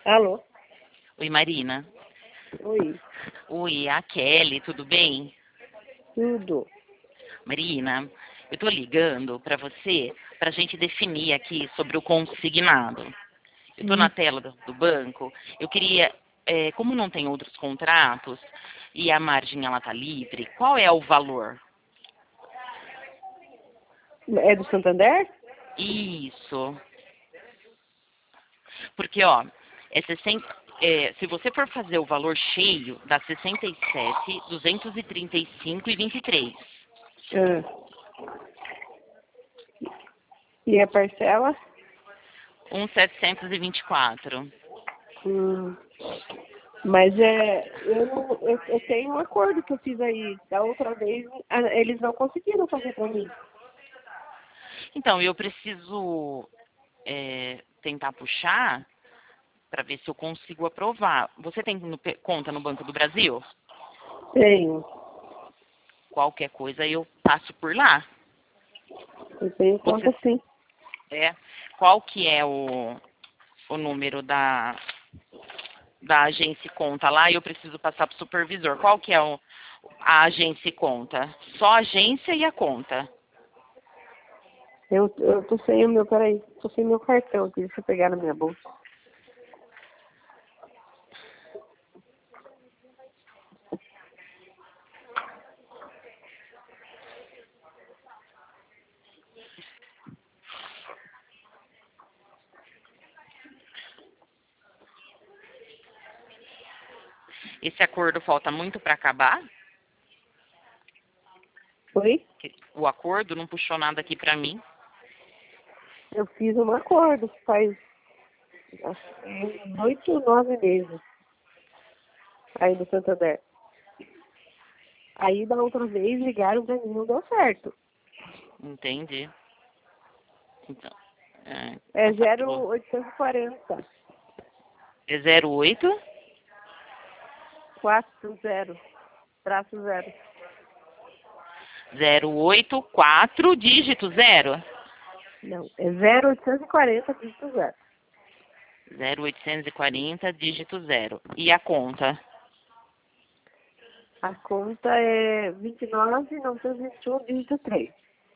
Alô? Oi, Marina. Oi, Oi, é a Kelly, tudo bem? tudo. Marina, eu tô ligando para você para a gente definir aqui sobre o consignado. Eu tô na tela do banco, eu queria, como não tem outros contratos e a margem ela tá livre, qual é o valor? É do Santander? Isso. Porque, ó, se você for fazer o valor cheio, dá 67, 235 e 23. Ah. E a parcela? 1.724. Hum. Mas eu tenho um acordo que eu fiz aí. Da outra vez, eles não conseguiram fazer pra mim. Então, eu preciso tentar puxar para ver se eu consigo aprovar. Você tem conta no Banco do Brasil? Tenho. Qualquer coisa eu passo por lá. Eu tenho Você conta sim. é? Qual que é o número da agência e conta lá? Eu preciso passar para o supervisor. Qual que é a agência e conta? Só a agência e a conta. Eu tô sem o meu, peraí, tô sem meu cartão aqui, deixa eu pegar na minha bolsa. Esse acordo falta muito para acabar? Oi? O acordo não puxou nada aqui para mim. Eu fiz um acordo faz acho que uns 8, 9 meses aí no Santander. Aí da outra vez ligaram pra mim, não deu certo. Entendi. Então, É essa tua 0840 é 08 40 traço 0. 084 dígito 0. Não, é 0840 dígito 0. 0840 dígito 0. E a conta? A conta é 29.921 dígito 3.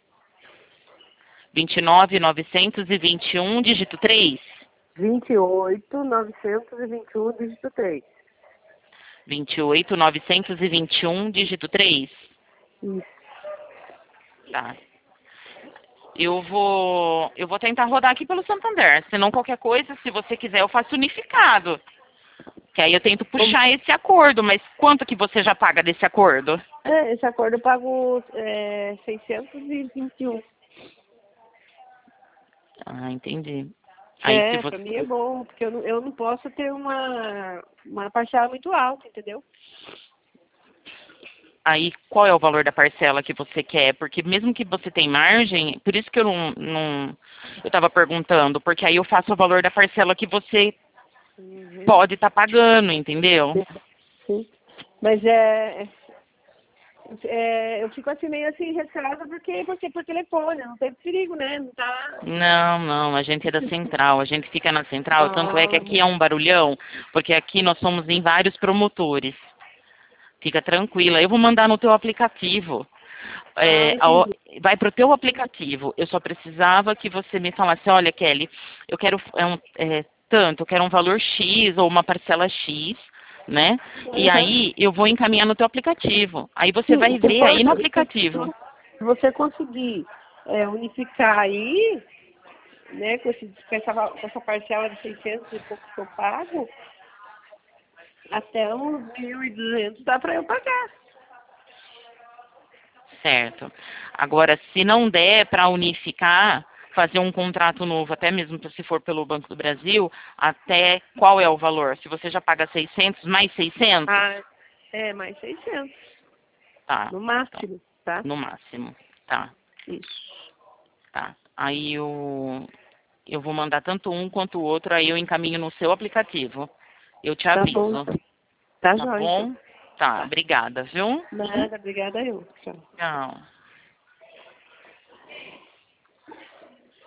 29.921 dígito 3. 28.921 dígito 3. 28.921 dígito 3. Isso. Tá. Eu vou tentar rodar aqui pelo Santander. Se não qualquer coisa, se você quiser, eu faço unificado. Que aí eu tento puxar esse acordo, mas quanto que você já paga desse acordo? Esse acordo eu pago 621. Ah, entendi. Aí se Pra você. mim é bom, porque eu não posso ter uma parcela muito alta, entendeu? Aí qual é o valor da parcela que você quer? Porque mesmo que você tem margem, por isso que eu eu estava perguntando, porque aí eu faço o valor da parcela que você pode estar pagando, entendeu? Sim. Mas eu fico assim meio assim receosa porque por telefone, não tem perigo, né? Não tá. Não, não, a gente é da central, a gente fica na central, tanto é que Ah, aqui é um barulhão, porque aqui nós somos em vários promotores. Fica tranquila, eu vou mandar no teu aplicativo. entendi. Vai pro teu aplicativo. Eu só precisava que você me falasse, olha, Kelly, eu quero tanto, eu quero um valor X ou uma parcela X, né? E Uhum. aí eu vou encaminhar no teu aplicativo. Aí você Sim, vai ver aí no aplicativo. se você conseguir unificar aí, né, com essa parcela de 600 e pouco que eu pago, até uns 1.200 dá para eu pagar. Certo. Agora, se não der para unificar, fazer um contrato novo, até mesmo se for pelo Banco do Brasil, até qual é o valor? Se você já paga 600, mais 600? Mais 600, Tá. no Então, máximo, tá? no máximo. Tá. Isso. Tá. Aí eu vou mandar tanto um quanto o outro, aí eu encaminho no seu aplicativo. Eu te Tá bom, aviso. então. Tá Tá jóia, então. bom? Tá. Tá. Obrigada, viu? Nada, obrigada eu. Tchau. Tchau.